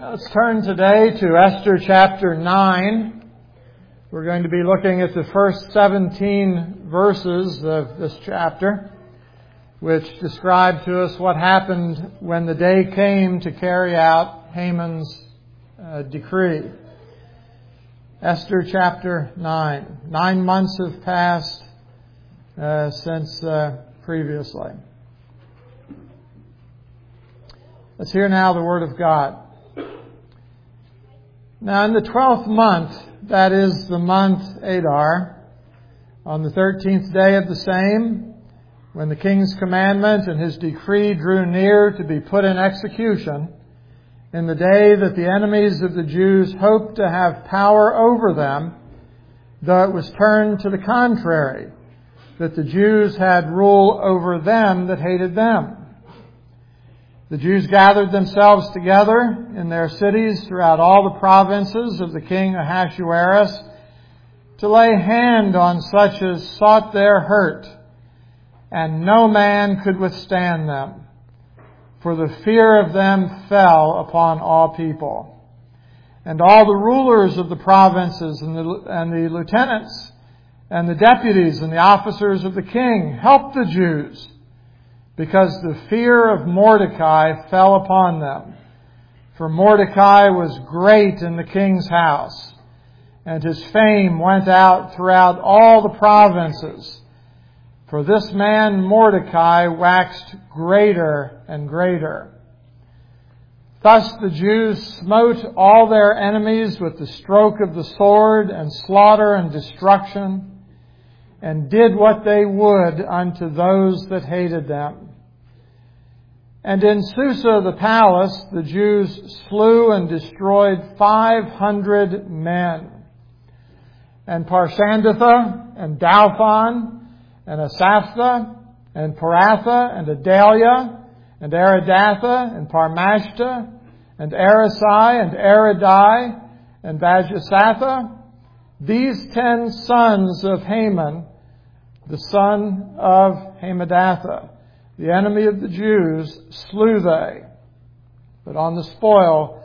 Let's turn today to Esther chapter 9. We're going to be looking at the first 17 verses of this chapter, which describe to us what happened when the day came to carry out Haman's decree. Esther chapter 9. 9 months have passed since previously. Let's hear now the Word of God. Now in the 12th month, that is the month Adar, on the 13th day of the same, when the king's commandment and his decree drew near to be put in execution, in the day that the enemies of the Jews hoped to have power over them, though it was turned to the contrary, that the Jews had rule over them that hated them. The Jews gathered themselves together in their cities throughout all the provinces of the king Ahasuerus to lay hand on such as sought their hurt, and no man could withstand them, for the fear of them fell upon all people. And all the rulers of the provinces and the lieutenants and the deputies and the officers of the king helped the Jews, because the fear of Mordecai fell upon them. For Mordecai was great in the king's house, and his fame went out throughout all the provinces. For this man Mordecai waxed greater and greater. Thus the Jews smote all their enemies with the stroke of the sword, and slaughter and destruction, and did what they would unto those that hated them. And in Susa the palace the Jews slew and destroyed 500 men. And Parshandatha, and Dalphon, and Asaphah, and Paratha, and Adalia, and Aridatha, and Parmashta, and Arisai, and Aridai, and Bajasatha, these 10 sons of Haman, the son of Hamadatha, the enemy of the Jews, slew they, but on the spoil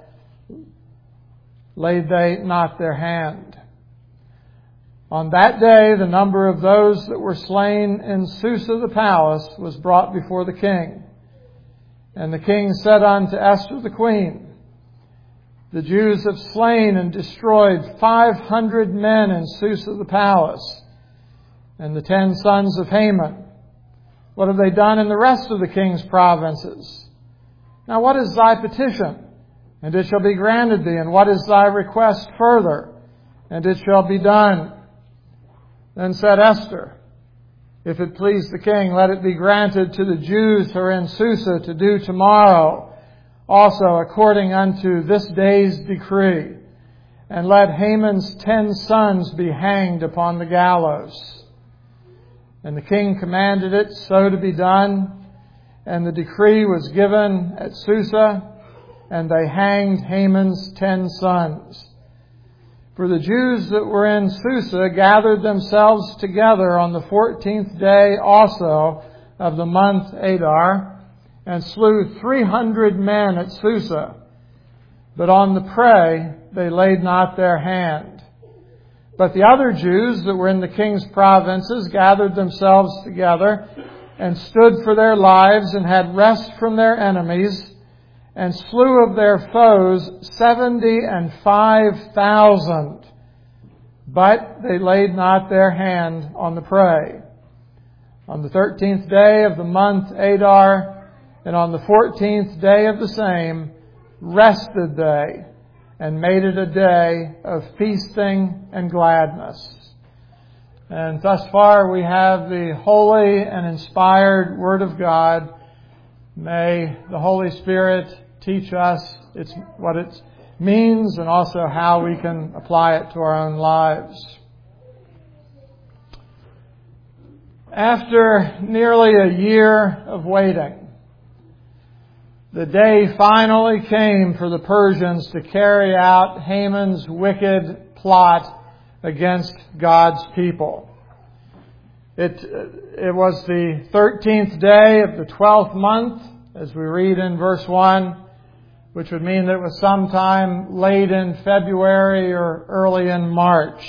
laid they not their hand. On that day the number of those that were slain in Susa the palace was brought before the king. And the king said unto Esther the queen, the Jews have slain and destroyed 500 men in Susa the palace, and the 10 sons of Haman. What have they done in the rest of the king's provinces? Now what is thy petition? And it shall be granted thee. And what is thy request further? And it shall be done. Then said Esther, if it please the king, let it be granted to the Jews who are in Susa to do tomorrow, also according unto this day's decree. And let Haman's 10 sons be hanged upon the gallows. And the king commanded it so to be done, and the decree was given at Susa, and they hanged Haman's 10 sons. For the Jews that were in Susa gathered themselves together on the 14th day also of the month Adar, and slew 300 men at Susa. But on the prey they laid not their hand. But the other Jews that were in the king's provinces gathered themselves together and stood for their lives and had rest from their enemies, and slew of their foes 75,000. But they laid not their hand on the prey. On the 13th day of the month Adar, and on the 14th day of the same, rested they, and made it a day of feasting and gladness. And thus far we have the holy and inspired Word of God. May the Holy Spirit teach us what it means and also how we can apply it to our own lives. After nearly a year of waiting, the day finally came for the Persians to carry out Haman's wicked plot against God's people. It was the 13th day of the 12th month, as we read in verse 1, which would mean that it was sometime late in February or early in March.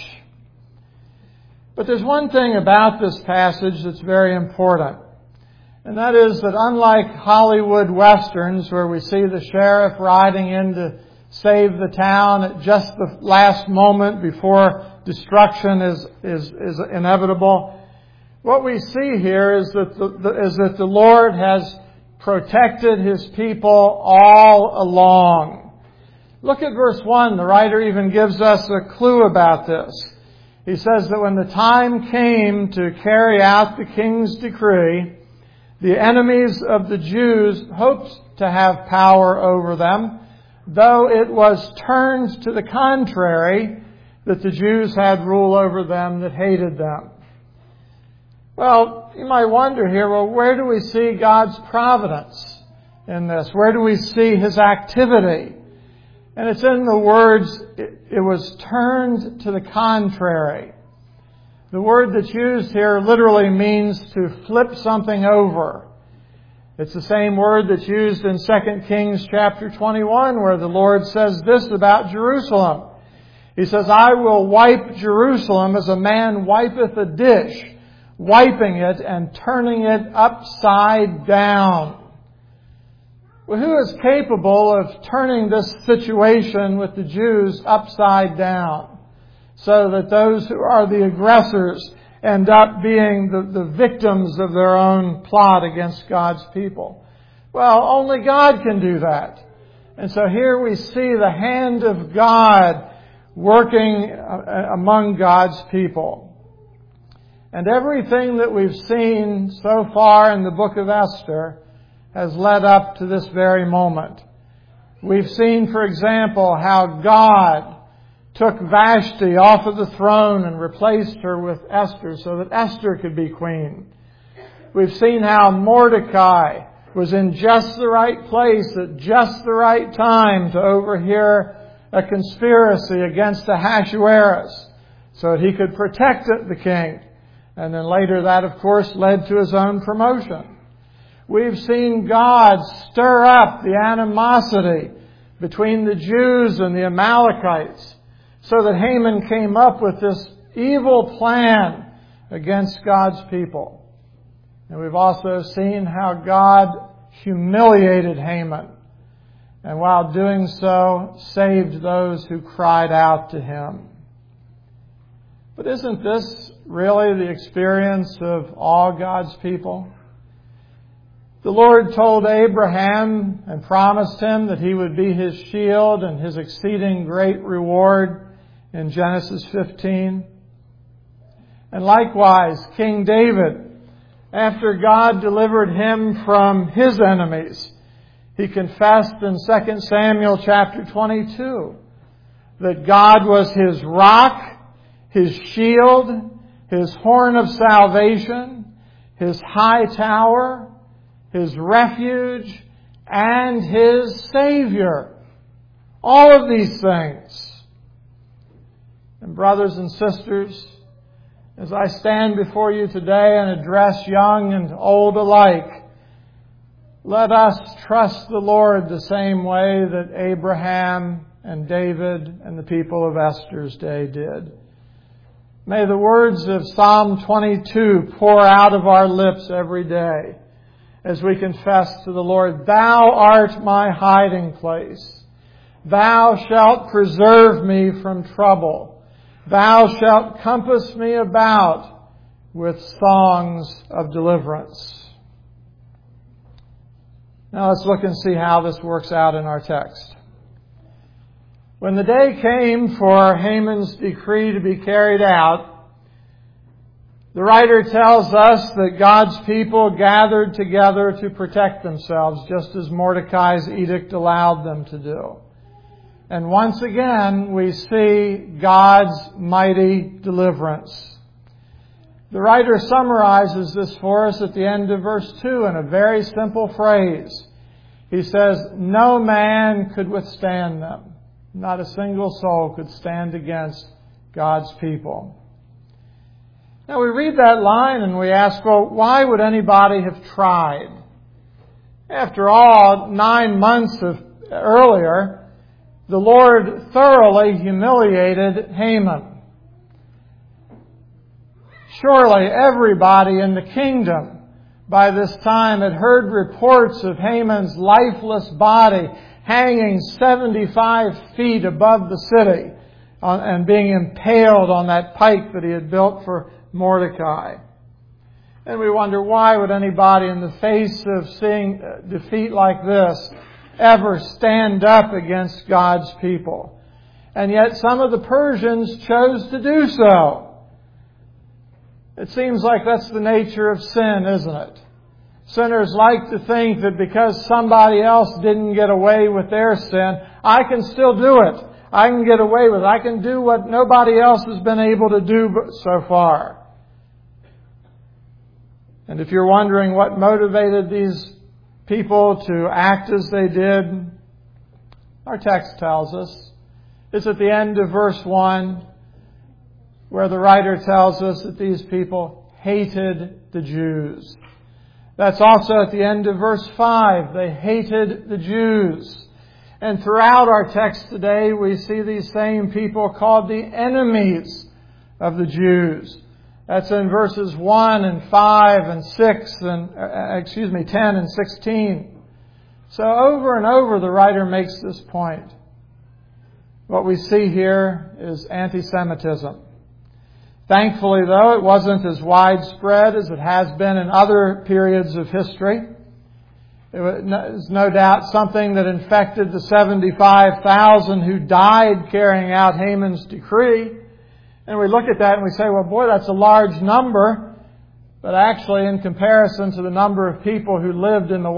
But there's one thing about this passage that's very important. And that is that unlike Hollywood westerns where we see the sheriff riding in to save the town at just the last moment before destruction is inevitable, what we see here is that the Lord has protected His people all along. Look at verse 1. The writer even gives us a clue about this. He says that when the time came to carry out the king's decree, the enemies of the Jews hoped to have power over them, though it was turned to the contrary, that the Jews had rule over them that hated them. Well, you might wonder here, where do we see God's providence in this? Where do we see His activity? And it's in the words, it was turned to the contrary. The word that's used here literally means to flip something over. It's the same word that's used in 2 Kings chapter 21, where the Lord says this about Jerusalem. He says, I will wipe Jerusalem as a man wipeth a dish, wiping it and turning it upside down. Well, who is capable of turning this situation with the Jews upside down so that those who are the aggressors end up being the victims of their own plot against God's people? Well, only God can do that. And so here we see the hand of God working among God's people. And everything that we've seen so far in the book of Esther has led up to this very moment. We've seen, for example, how God took Vashti off of the throne and replaced her with Esther so that Esther could be queen. We've seen how Mordecai was in just the right place at just the right time to overhear a conspiracy against Ahasuerus so that he could protect the king. And then later that, of course, led to his own promotion. We've seen God stir up the animosity between the Jews and the Amalekites so that Haman came up with this evil plan against God's people. And we've also seen how God humiliated Haman, and while doing so, saved those who cried out to him. But isn't this really the experience of all God's people? The Lord told Abraham and promised him that he would be his shield and his exceeding great reward in Genesis 15. And likewise, King David, after God delivered him from his enemies, he confessed in 2 Samuel chapter 22 that God was his rock, his shield, his horn of salvation, his high tower, his refuge, and his Savior. All of these things. And brothers and sisters, as I stand before you today and address young and old alike, let us trust the Lord the same way that Abraham and David and the people of Esther's day did. May the words of Psalm 22 pour out of our lips every day as we confess to the Lord, Thou art my hiding place. Thou shalt preserve me from trouble. Thou shalt compass me about with songs of deliverance. Now let's look and see how this works out in our text. When the day came for Haman's decree to be carried out, the writer tells us that God's people gathered together to protect themselves, just as Mordecai's edict allowed them to do. And once again, we see God's mighty deliverance. The writer summarizes this for us at the end of verse 2 in a very simple phrase. He says, no man could withstand them. Not a single soul could stand against God's people. Now we read that line and we ask, well, why would anybody have tried? After all, 9 months earlier, the Lord thoroughly humiliated Haman. Surely everybody in the kingdom by this time had heard reports of Haman's lifeless body hanging 75 feet above the city and being impaled on that pike that he had built for Mordecai. And we wonder, why would anybody in the face of seeing defeat like this ever stand up against God's people? And yet some of the Persians chose to do so. It seems like that's the nature of sin, isn't it? Sinners like to think that because somebody else didn't get away with their sin, I can still do it. I can get away with it. I can do what nobody else has been able to do so far. And if you're wondering what motivated these people to act as they did, our text tells us. It's at the end of verse 1, where the writer tells us that these people hated the Jews. That's also at the end of verse 5. They hated the Jews. And throughout our text today, we see these same people called the enemies of the Jews. That's in verses 1 and 5 and 6 and, 10 and 16. So over and over the writer makes this point. What we see here is anti-Semitism. Thankfully, though, it wasn't as widespread as it has been in other periods of history. It was no doubt something that infected the 75,000 who died carrying out Haman's decree. And we look at that and we say, well, boy, that's a large number. But actually, in comparison to the number of people who lived in the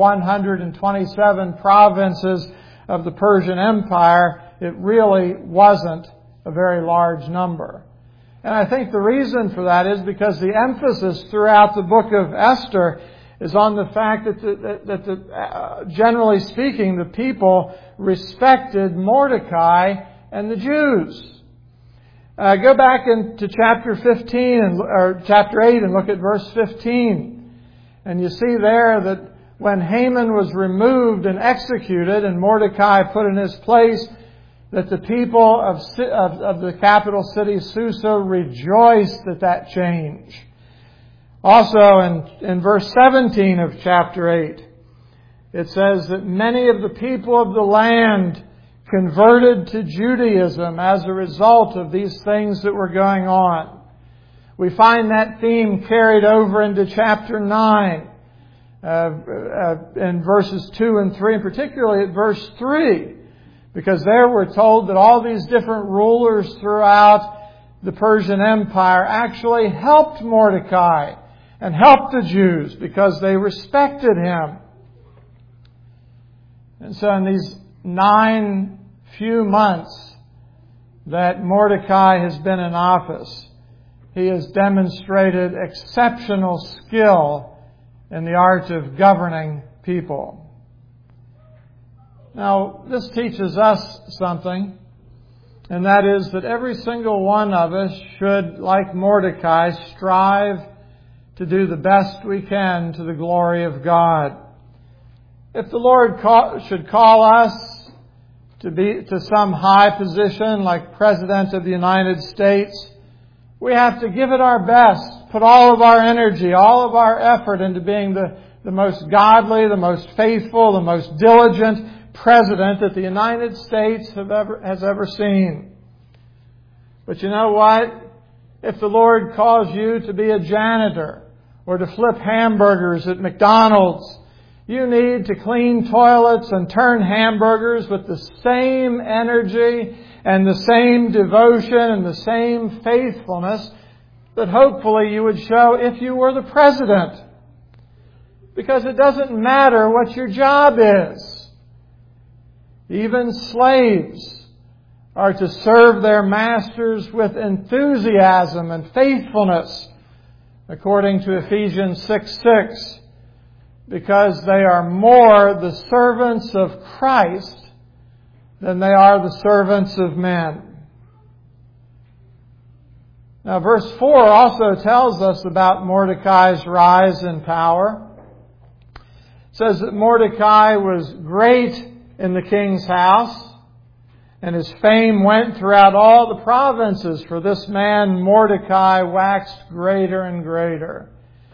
127 provinces of the Persian Empire, it really wasn't a very large number. And I think the reason for that is because the emphasis throughout the book of Esther is on the fact that generally speaking, the people respected Mordecai and the Jews. Go back into chapter 15 or chapter 8 and look at verse 15. And you see there that when Haman was removed and executed and Mordecai put in his place, that the people of the capital city, Susa, rejoiced at that change. Also in verse 17 of chapter 8, it says that many of the people of the land converted to Judaism as a result of these things that were going on. We find that theme carried over into chapter 9 in verses 2 and 3, and particularly at verse 3. Because there we're told that all these different rulers throughout the Persian Empire actually helped Mordecai and helped the Jews because they respected him. And so in these 9 few months that Mordecai has been in office, he has demonstrated exceptional skill in the art of governing people. Now, this teaches us something, and that is that every single one of us should, like Mordecai, strive to do the best we can to the glory of God. If the Lord should call us to some high position like President of the United States, we have to give it our best, put all of our energy, all of our effort into being the most godly, the most faithful, the most diligent president that the United States has ever seen. But you know what? If the Lord calls you to be a janitor or to flip hamburgers at McDonald's, you need to clean toilets and turn hamburgers with the same energy and the same devotion and the same faithfulness that hopefully you would show if you were the president. Because it doesn't matter what your job is. Even slaves are to serve their masters with enthusiasm and faithfulness, according to Ephesians 6:6, because they are more the servants of Christ than they are the servants of men. Now, verse 4 also tells us about Mordecai's rise in power. It says that Mordecai was great in the king's house. And his fame went throughout all the provinces, for this man Mordecai waxed greater and greater.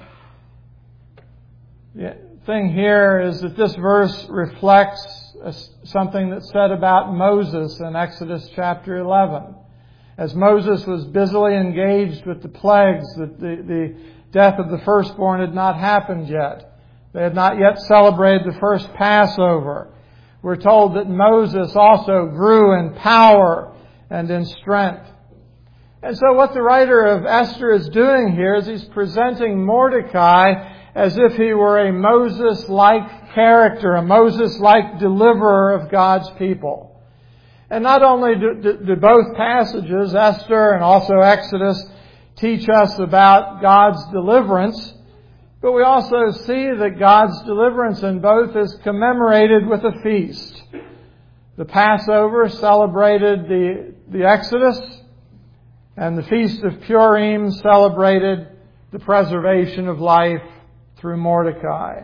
The thing here is that this verse reflects something that's said about Moses in Exodus chapter 11. As Moses was busily engaged with the plagues, the death of the firstborn had not happened yet. They had not yet celebrated the first Passover. We're told that Moses also grew in power and in strength. And so what the writer of Esther is doing here is he's presenting Mordecai as if he were a Moses-like character, a Moses-like deliverer of God's people. And not only do both passages, Esther and also Exodus, teach us about God's deliverance, but we also see that God's deliverance in both is commemorated with a feast. The Passover celebrated the Exodus, and the Feast of Purim celebrated the preservation of life through Mordecai.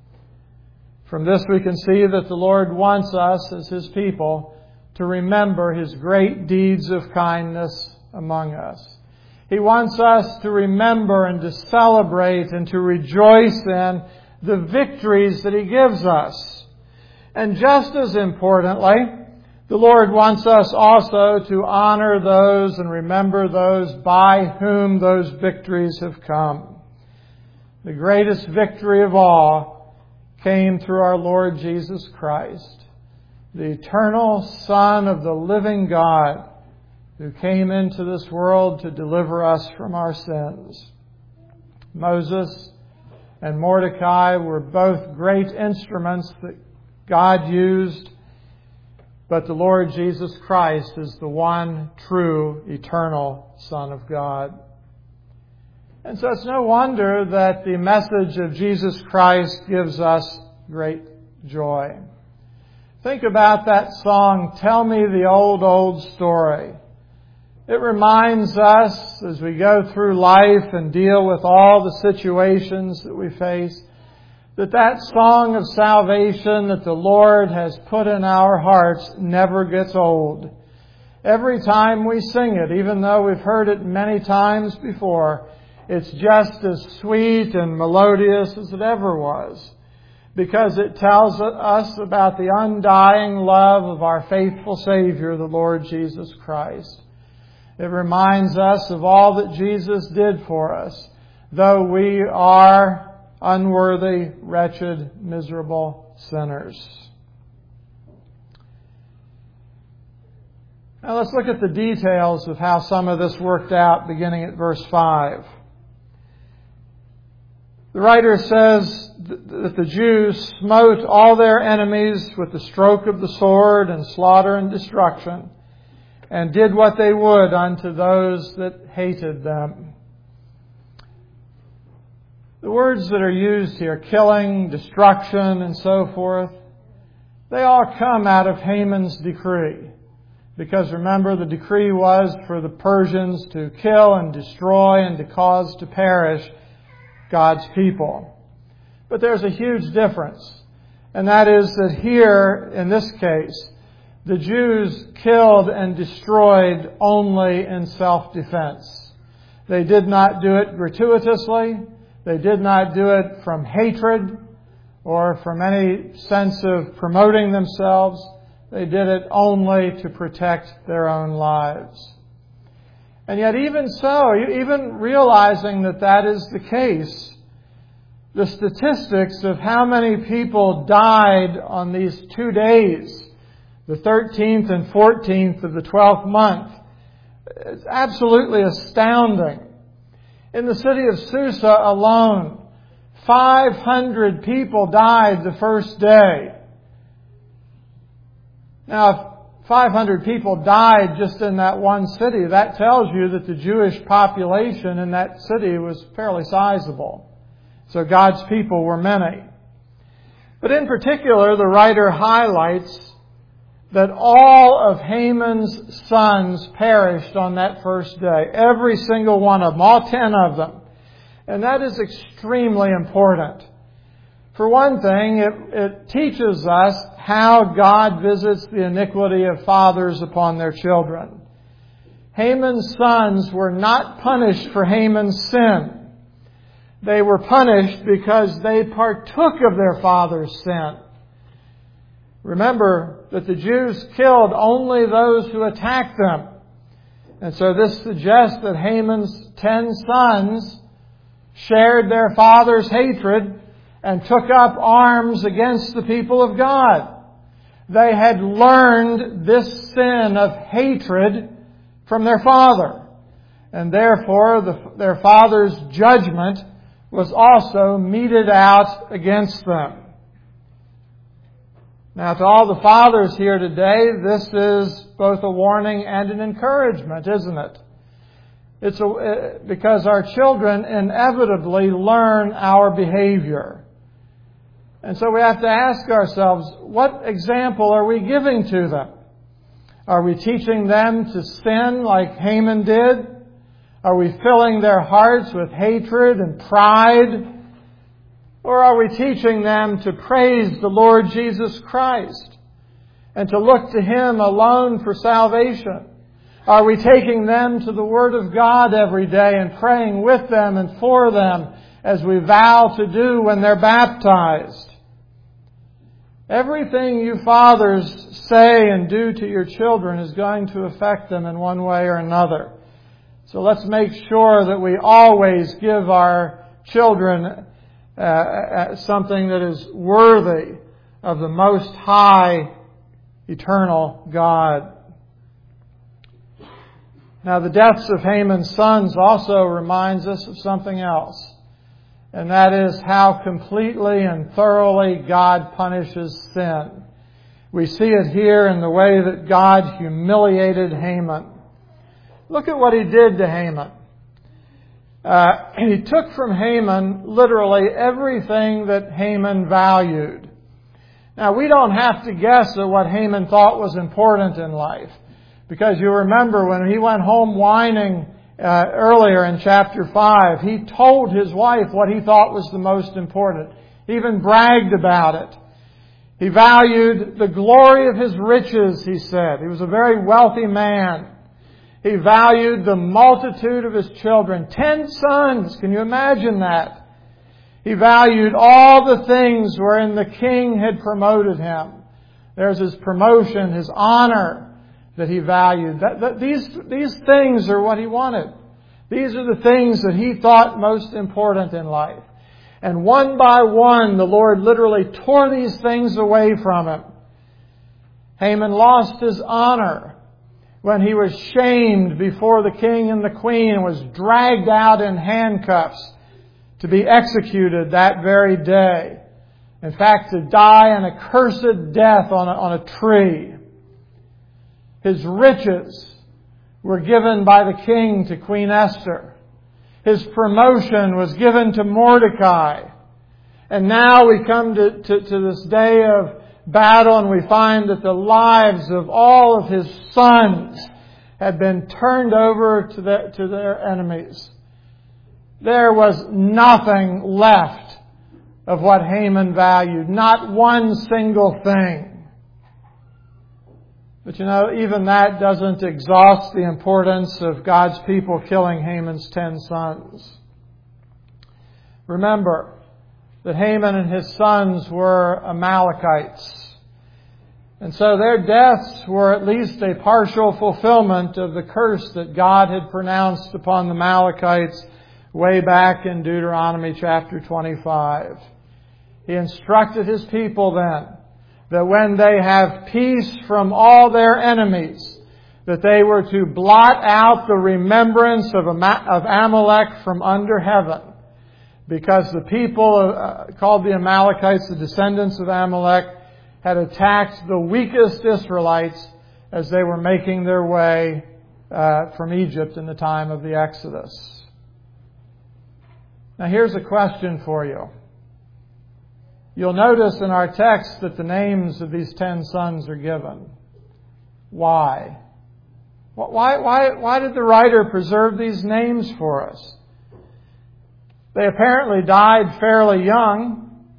From this we can see that the Lord wants us as His people to remember His great deeds of kindness among us. He wants us to remember and to celebrate and to rejoice in the victories that He gives us. And just as importantly, the Lord wants us also to honor those and remember those by whom those victories have come. The greatest victory of all came through our Lord Jesus Christ, the eternal Son of the living God, who came into this world to deliver us from our sins. Moses and Mordecai were both great instruments that God used, but the Lord Jesus Christ is the one true eternal Son of God. And so it's no wonder that the message of Jesus Christ gives us great joy. Think about that song, "Tell Me the Old, Old Story." It reminds us as we go through life and deal with all the situations that we face, that song of salvation that the Lord has put in our hearts never gets old. Every time we sing it, even though we've heard it many times before, it's just as sweet and melodious as it ever was, because it tells us about the undying love of our faithful Savior, the Lord Jesus Christ. It reminds us of all that Jesus did for us, though we are unworthy, wretched, miserable sinners. Now let's look at the details of how some of this worked out, beginning at verse 5. The writer says that the Jews smote all their enemies with the stroke of the sword and slaughter and destruction, and did what they would unto those that hated them. The words that are used here, killing, destruction, and so forth, they all come out of Haman's decree. Because remember, the decree was for the Persians to kill and destroy and to cause to perish God's people. But there's a huge difference. And that is that here, in this case, the Jews killed and destroyed only in self-defense. They did not do it gratuitously. They did not do it from hatred or from any sense of promoting themselves. They did it only to protect their own lives. And yet even so, even realizing that is the case, the statistics of how many people died on these 2 days, the 13th and 14th of the 12th month, it's absolutely astounding. In the city of Susa alone, 500 people died the first day. Now, if 500 people died just in that one city, that tells you that the Jewish population in that city was fairly sizable. So God's people were many. But in particular, the writer highlights that all of Haman's sons perished on that first day. Every single one of them, all 10 of them. And that is extremely important. For one thing, it teaches us how God visits the iniquity of fathers upon their children. Haman's sons were not punished for Haman's sin. They were punished because they partook of their father's sin. Remember that the Jews killed only those who attacked them. And so this suggests that Haman's 10 sons shared their father's hatred and took up arms against the people of God. They had learned this sin of hatred from their father. And therefore, their father's judgment was also meted out against them. Now, to all the fathers here today, this is both a warning and an encouragement, isn't it? Because our children inevitably learn our behavior. And so we have to ask ourselves, what example are we giving to them? Are we teaching them to sin like Haman did? Are we filling their hearts with hatred and pride? Or are we teaching them to praise the Lord Jesus Christ and to look to Him alone for salvation? Are we taking them to the Word of God every day and praying with them and for them as we vow to do when they're baptized? Everything you fathers say and do to your children is going to affect them in one way or another. So let's make sure that we always give our children something that is worthy of the Most High, eternal God. Now, the deaths of Haman's sons also reminds us of something else, and that is how completely and thoroughly God punishes sin. We see it here in the way that God humiliated Haman. Look at what He did to Haman. He took from Haman literally everything that Haman valued. Now, we don't have to guess at what Haman thought was important in life, because you remember when he went home whining earlier in chapter 5, he told his wife what he thought was the most important. He even bragged about it. He valued the glory of his riches, he said. He was a very wealthy man. He valued the multitude of his children. 10 sons. Can you imagine that? He valued all the things wherein the king had promoted him. There's his promotion, his honor that he valued. These things are what he wanted. These are the things that he thought most important in life. And one by one, the Lord literally tore these things away from him. Haman lost his honor when he was shamed before the king and the queen and was dragged out in handcuffs to be executed that very day. In fact, to die an accursed death on a tree. His riches were given by the king to Queen Esther. His promotion was given to Mordecai. And now we come to this day of battle, and we find that the lives of all of his sons had been turned over to their enemies. There was nothing left of what Haman valued. Not one single thing. But even that doesn't exhaust the importance of God's people killing Haman's 10 sons. Remember that Haman and his sons were Amalekites. And so their deaths were at least a partial fulfillment of the curse that God had pronounced upon the Amalekites way back in Deuteronomy chapter 25. He instructed His people then that when they have peace from all their enemies, that they were to blot out the remembrance of Amalek from under heaven. Because the people called the Amalekites, the descendants of Amalek, had attacked the weakest Israelites as they were making their way from Egypt in the time of the Exodus. Now here's a question for you. You'll notice in our text that the names of these 10 sons are given. Why? Why did the writer preserve these names for us? They apparently died fairly young,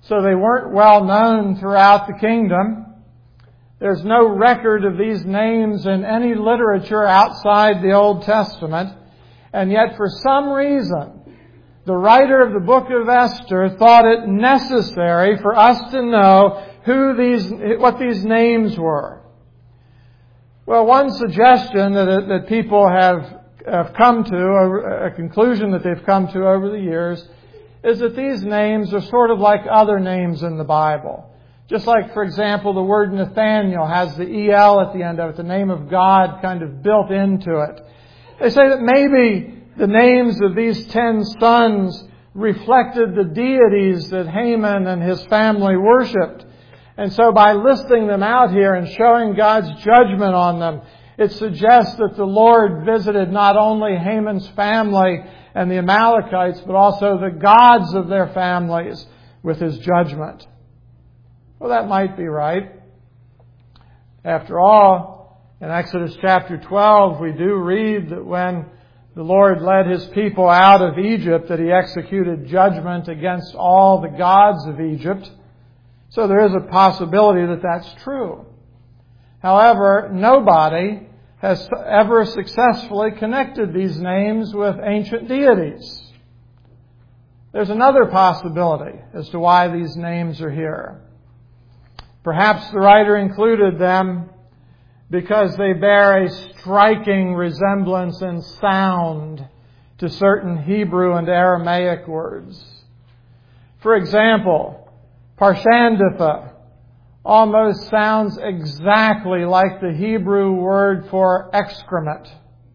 so they weren't well known throughout the kingdom. There's no record of these names in any literature outside the Old Testament. And yet, for some reason, the writer of the book of Esther thought it necessary for us to know what these names were. Well, one suggestion that people have come to, a conclusion that they've come to over the years, is that these names are sort of like other names in the Bible. Just like, for example, the word Nathaniel has the EL at the end of it, the name of God kind of built into it. They say that maybe the names of these 10 sons reflected the deities that Haman and his family worshipped. And so by listing them out here and showing God's judgment on them, it suggests that the Lord visited not only Haman's family and the Amalekites, but also the gods of their families with His judgment. Well, that might be right. After all, in Exodus chapter 12, we do read that when the Lord led His people out of Egypt, that He executed judgment against all the gods of Egypt. So there is a possibility that that's true. However, nobody has ever successfully connected these names with ancient deities. There's another possibility as to why these names are here. Perhaps the writer included them because they bear a striking resemblance in sound to certain Hebrew and Aramaic words. For example, Parshandatha almost sounds exactly like the Hebrew word for excrement.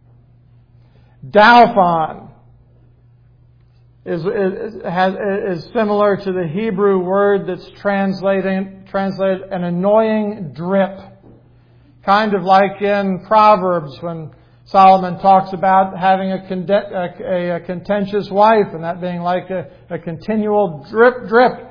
Dalphon is similar to the Hebrew word that's translated an annoying drip. Kind of like in Proverbs when Solomon talks about having a contentious wife and that being like a continual drip, drip.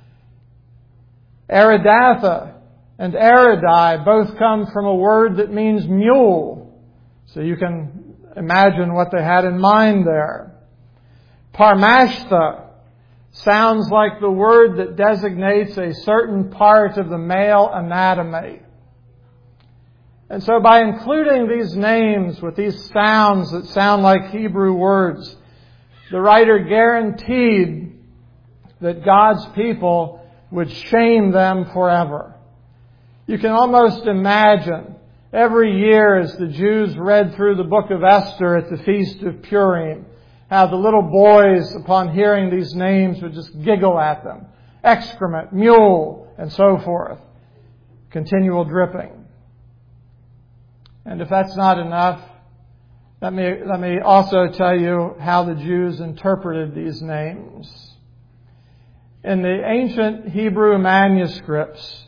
Aridatha and Aridai both come from a word that means mule. So you can imagine what they had in mind there. Parmashtha sounds like the word that designates a certain part of the male anatomy. And so by including these names with these sounds that sound like Hebrew words, the writer guaranteed that God's people would shame them forever. You can almost imagine every year as the Jews read through the book of Esther at the Feast of Purim, how the little boys, upon hearing these names, would just giggle at them. Excrement, mule, and so forth. Continual dripping. And if that's not enough, let me also tell you how the Jews interpreted these names. In the ancient Hebrew manuscripts,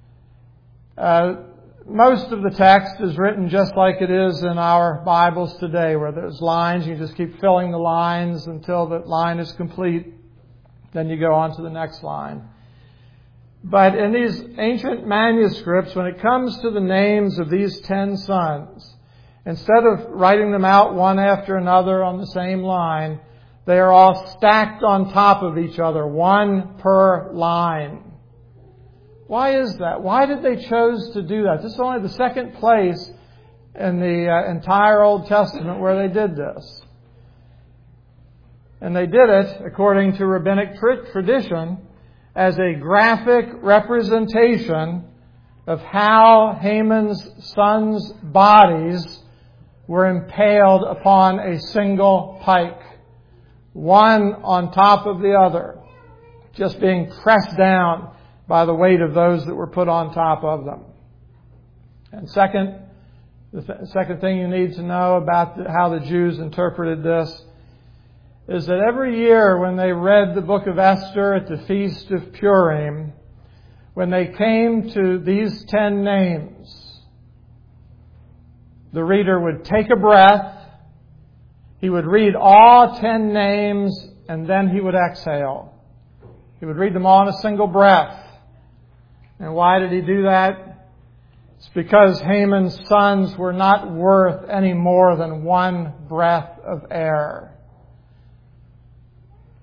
most of the text is written just like it is in our Bibles today, where there's lines. You just keep filling the lines until the line is complete. Then you go on to the next line. But in these ancient manuscripts, when it comes to the names of these 10 sons, instead of writing them out one after another on the same line, they are all stacked on top of each other, one per line. Why is that? Why did they choose to do that? This is only the second place in the entire Old Testament where they did this. And they did it, according to rabbinic tradition, as a graphic representation of how Haman's sons' bodies were impaled upon a single pike. One on top of the other, just being pressed down by the weight of those that were put on top of them. And the second thing you need to know about how the Jews interpreted this is that every year when they read the book of Esther at the Feast of Purim, when they came to these 10 names, the reader would take a breath, he would read all 10 names, and then he would exhale. He would read them all in a single breath. And why did he do that? It's because Haman's sons were not worth any more than one breath of air.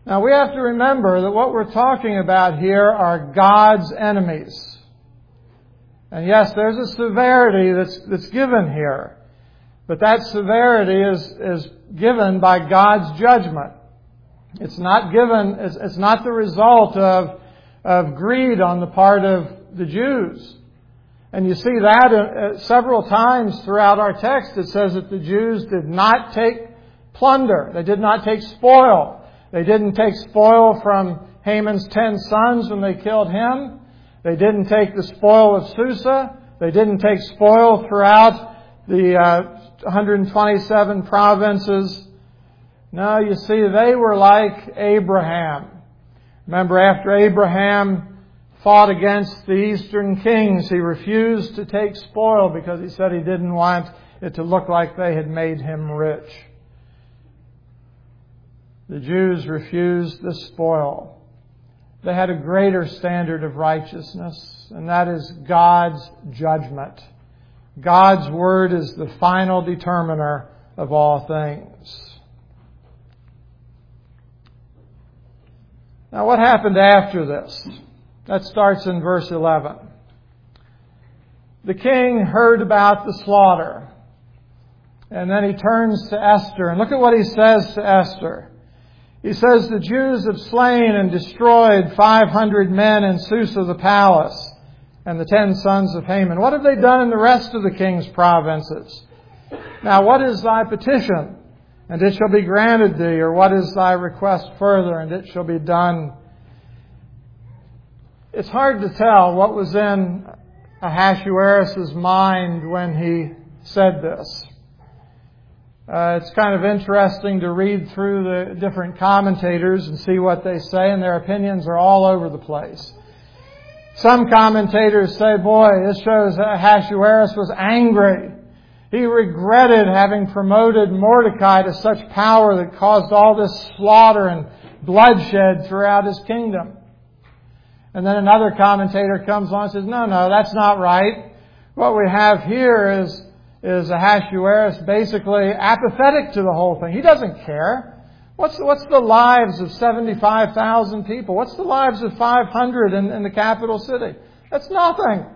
Now we have to remember that what we're talking about here are God's enemies. And yes, there's a severity that's given here. But that severity is given by God's judgment. It's not the result of greed on the part of the Jews. And you see that several times throughout our text. It says that the Jews did not take plunder. They did not take spoil. They didn't take spoil from Haman's 10 sons when they killed him. They didn't take the spoil of Susa. They didn't take spoil throughout the 127 provinces. No, you see, they were like Abraham. Remember, after Abraham fought against the eastern kings, he refused to take spoil because he said he didn't want it to look like they had made him rich. The Jews refused the spoil. They had a greater standard of righteousness, and that is God's judgment. God's word is the final determiner of all things. Now, what happened after this? That starts in verse 11. The king heard about the slaughter, and then he turns to Esther, and look at what he says to Esther. He says, the Jews have slain and destroyed 500 men in Susa the palace and the 10 sons of Haman. What have they done in the rest of the king's provinces? Now, what is thy petition? And it shall be granted thee. Or what is thy request further? And it shall be done. It's hard to tell what was in Ahasuerus' mind when he said this. It's kind of interesting to read through the different commentators and see what they say, and their opinions are all over the place. Some commentators say, boy, this shows Ahasuerus was angry. He regretted having promoted Mordecai to such power that caused all this slaughter and bloodshed throughout his kingdom. And then another commentator comes along and says, no, that's not right. What we have here is Ahasuerus basically apathetic to the whole thing. He doesn't care. What's the lives of 75,000 people? What's the lives of 500 in the capital city? That's nothing.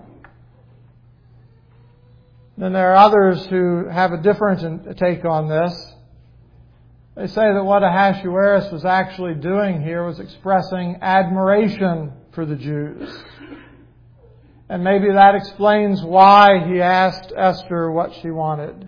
Then there are others who have a different take on this. They say that what Ahasuerus was actually doing here was expressing admiration for the Jews. And maybe that explains why he asked Esther what she wanted.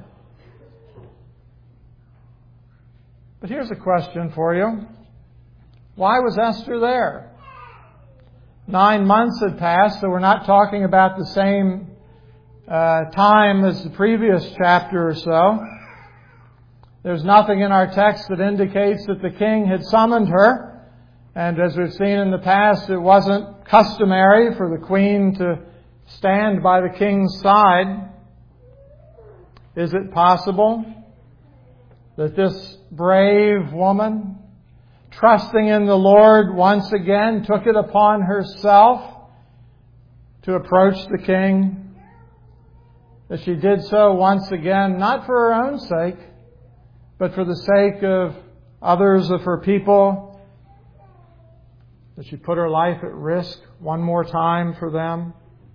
But here's a question for you. Why was Esther there? 9 months had passed, so we're not talking about the same time as the previous chapter or so. There's nothing in our text that indicates that the king had summoned her. And as we've seen in the past, it wasn't customary for the queen to stand by the king's side. Is it possible that this brave woman, trusting in the Lord once again, took it upon herself to approach the king? That she did so once again, not for her own sake, but for the sake of others of her people, that she put her life at risk one more time for them.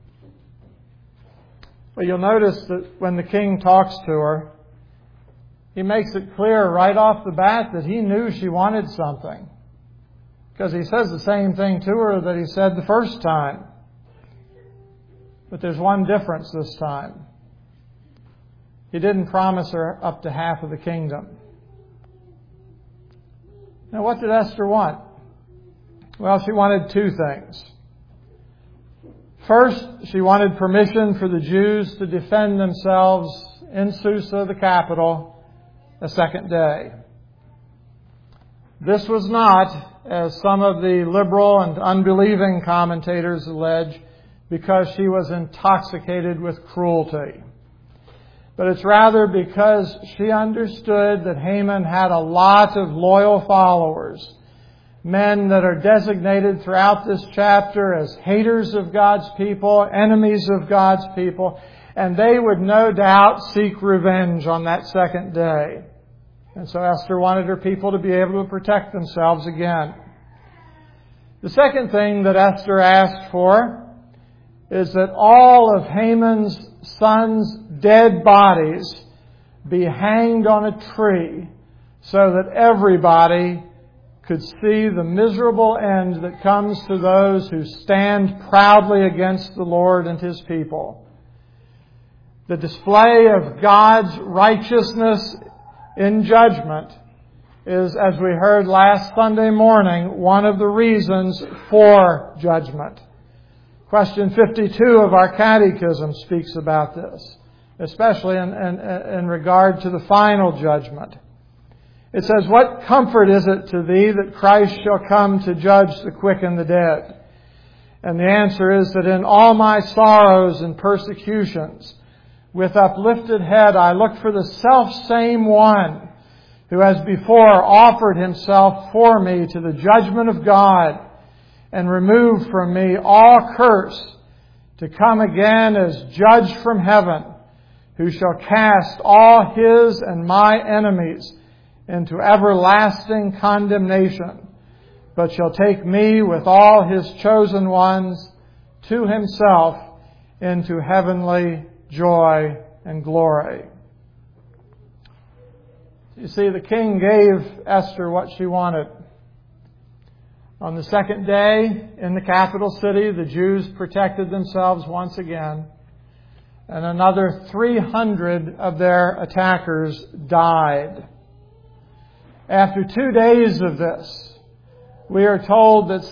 But you'll notice that when the king talks to her, he makes it clear right off the bat that he knew she wanted something. Because he says the same thing to her that he said the first time. But there's one difference this time. He didn't promise her up to half of the kingdom. Now, what did Esther want? Well, she wanted two things. First, she wanted permission for the Jews to defend themselves in Susa, the capital, a second day. This was not, as some of the liberal and unbelieving commentators allege, because she was intoxicated with cruelty. But it's rather because she understood that Haman had a lot of loyal followers, men that are designated throughout this chapter as haters of God's people, enemies of God's people, and they would no doubt seek revenge on that second day. And so Esther wanted her people to be able to protect themselves again. The second thing that Esther asked for is that all of Haman's sons' dead bodies be hanged on a tree so that everybody could see the miserable end that comes to those who stand proudly against the Lord and His people. The display of God's righteousness in judgment is, as we heard last Sunday morning, one of the reasons for judgment. Question 52 of our catechism speaks about this, especially in regard to the final judgment. It says, "What comfort is it to thee that Christ shall come to judge the quick and the dead?" And the answer is that in all my sorrows and persecutions, with uplifted head, I look for the selfsame one who has before offered Himself for me to the judgment of God and removed from me all curse, to come again as judge from heaven, who shall cast all His and my enemies into everlasting condemnation, but shall take me with all His chosen ones to Himself into heavenly joy and glory. You see, the king gave Esther what she wanted. On the second day, in the capital city, the Jews protected themselves once again, and another 300 of their attackers died. After 2 days of this, we are told that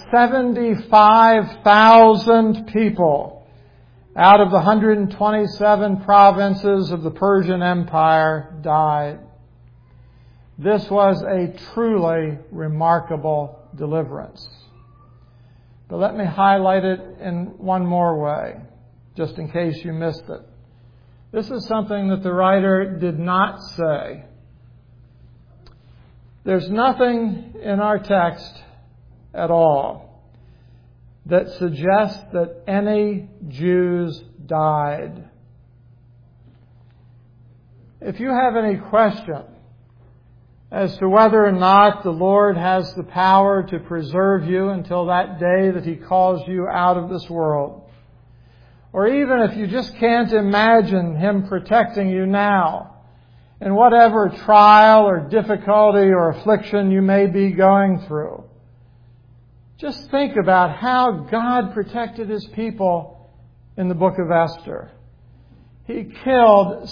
75,000 people out of the 127 provinces of the Persian Empire died. This was a truly remarkable deliverance. But let me highlight it in one more way, just in case you missed it. This is something that the writer did not say. There's nothing in our text at all that suggests that any Jews died. If you have any question as to whether or not the Lord has the power to preserve you until that day that He calls you out of this world, or even if you just can't imagine Him protecting you now, in whatever trial or difficulty or affliction you may be going through, just think about how God protected His people in the book of Esther. He killed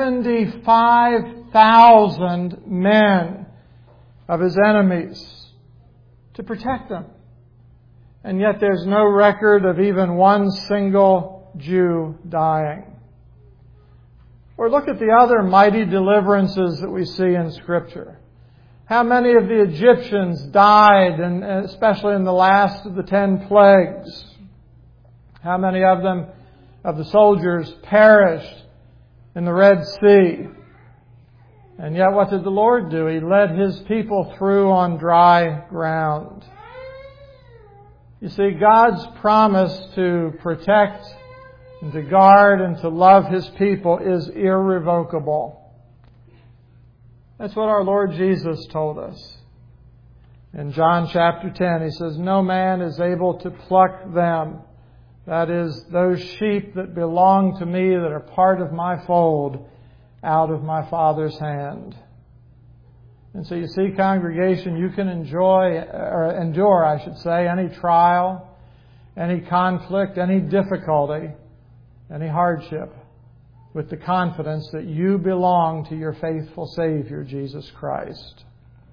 75,000 men of His enemies to protect them. And yet there's no record of even one single Jew dying. Or look at the other mighty deliverances that we see in Scripture. How many of the Egyptians died, and especially in the last of the 10 plagues? How many of them, of the soldiers, perished in the Red Sea? And yet what did the Lord do? He led His people through on dry ground. You see, God's promise to protect and to guard and to love His people is irrevocable. That's what our Lord Jesus told us. In John chapter 10, He says, "No man is able to pluck them," that is, those sheep that belong to me, that are part of my fold, "out of my Father's hand." And so you see, congregation, you can endure, any trial, any conflict, any difficulty, any hardship, with the confidence that you belong to your faithful Savior, Jesus Christ.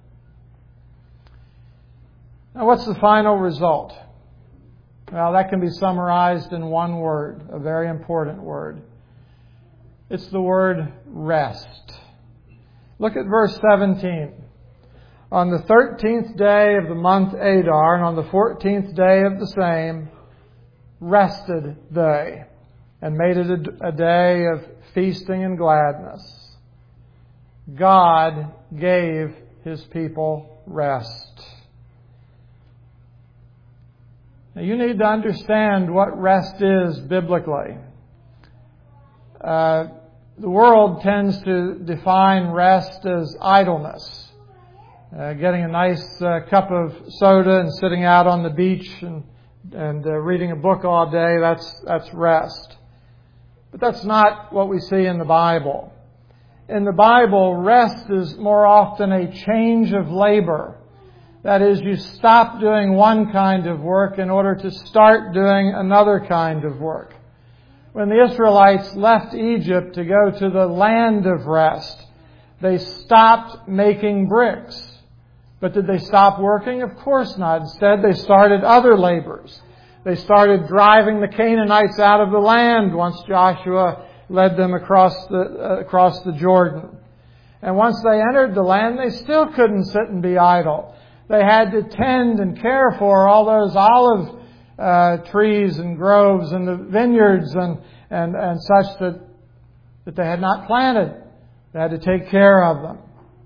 Now, what's the final result? Well, that can be summarized in one word, a very important word. It's the word rest. Look at verse 17. "On the 13th day of the month Adar, and on the 14th day of the same, rested they, and made it a day of feasting and gladness." God gave His people rest. Now, you need to understand what rest is biblically. The world tends to define rest as idleness. Getting a nice cup of soda and sitting out on the beach and reading a book all day, that's rest. But that's not what we see in the Bible. In the Bible, rest is more often a change of labor. That is, you stop doing one kind of work in order to start doing another kind of work. When the Israelites left Egypt to go to the land of rest, they stopped making bricks. But did they stop working? Of course not. Instead, they started other labors. They started driving the Canaanites out of the land once Joshua led them across the Jordan. And once they entered the land, they still couldn't sit and be idle. They had to tend and care for all those olive trees and groves and the vineyards and such that they had not planted. They had to take care of them.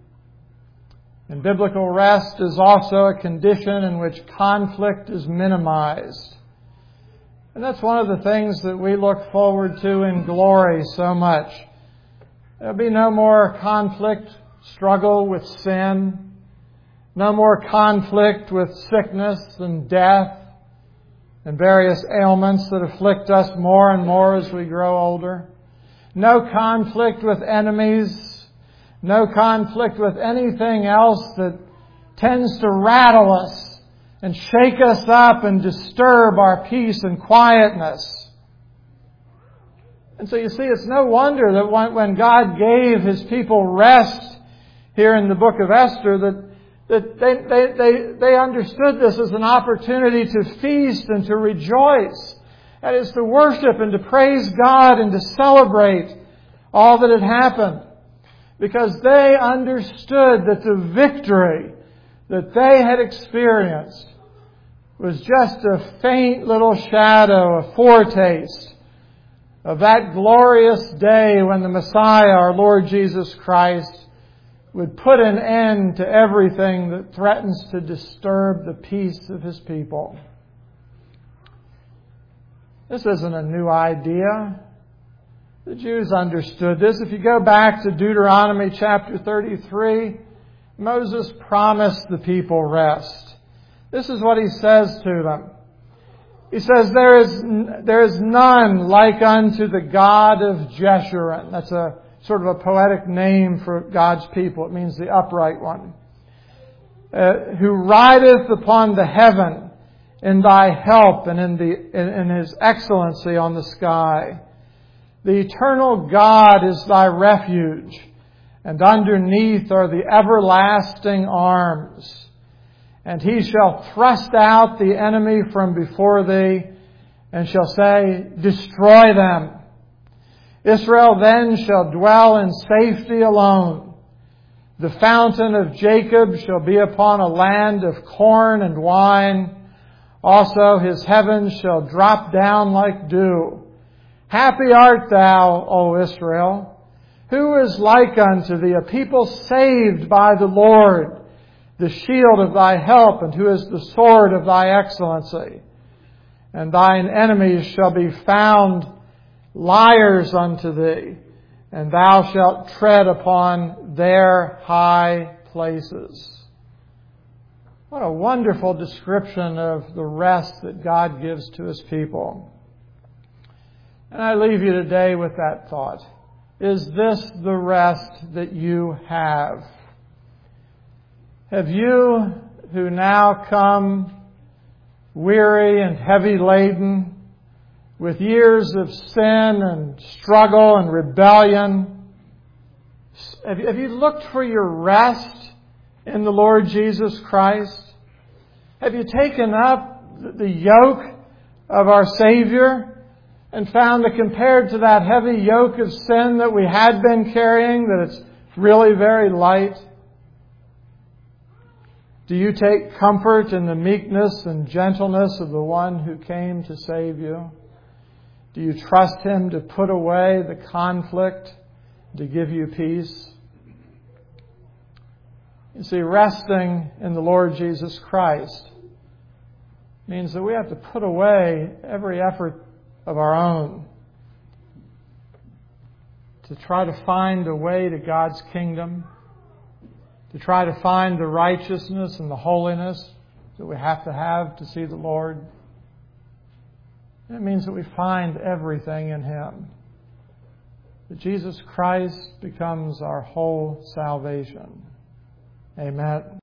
And biblical rest is also a condition in which conflict is minimized. And that's one of the things that we look forward to in glory so much. There'll be no more conflict, struggle with sin. No more conflict with sickness and death and various ailments that afflict us more and more as we grow older. No conflict with enemies. No conflict with anything else that tends to rattle us and shake us up and disturb our peace and quietness. And so you see, it's no wonder that when God gave His people rest here in the book of Esther, that they understood this as an opportunity to feast and to rejoice. That is, to worship and to praise God and to celebrate all that had happened. Because they understood that the victory that they had experienced was just a faint little shadow, a foretaste of that glorious day when the Messiah, our Lord Jesus Christ, would put an end to everything that threatens to disturb the peace of His people. This isn't a new idea. The Jews understood this. If you go back to Deuteronomy chapter 33, Moses promised the people rest. This is what he says to them. He says, there is none like unto the God of Jeshurun. That's a sort of a poetic name for God's people. It means the upright one. Who rideth upon the heaven in thy help and in His excellency on the sky. The eternal God is thy refuge, and underneath are the everlasting arms. And He shall thrust out the enemy from before thee, and shall say, destroy them. Israel then shall dwell in safety alone. The fountain of Jacob shall be upon a land of corn and wine. Also His heavens shall drop down like dew. Happy art thou, O Israel. Who is like unto thee, a people saved by the Lord, the shield of thy help, and who is the sword of thy excellency? And thine enemies shall be found liars unto thee, and thou shalt tread upon their high places. What a wonderful description of the rest that God gives to His people. And I leave you today with that thought. Is this the rest that you have? Have you, who now come weary and heavy laden, with years of sin and struggle and rebellion, have you looked for your rest in the Lord Jesus Christ? Have you taken up the yoke of our Savior and found that compared to that heavy yoke of sin that we had been carrying, that it's really very light? Do you take comfort in the meekness and gentleness of the one who came to save you? Do you trust Him to put away the conflict, to give you peace? You see, resting in the Lord Jesus Christ means that we have to put away every effort of our own to try to find a way to God's kingdom, to try to find the righteousness and the holiness that we have to see the Lord. It means that we find everything in Him. That Jesus Christ becomes our whole salvation. Amen.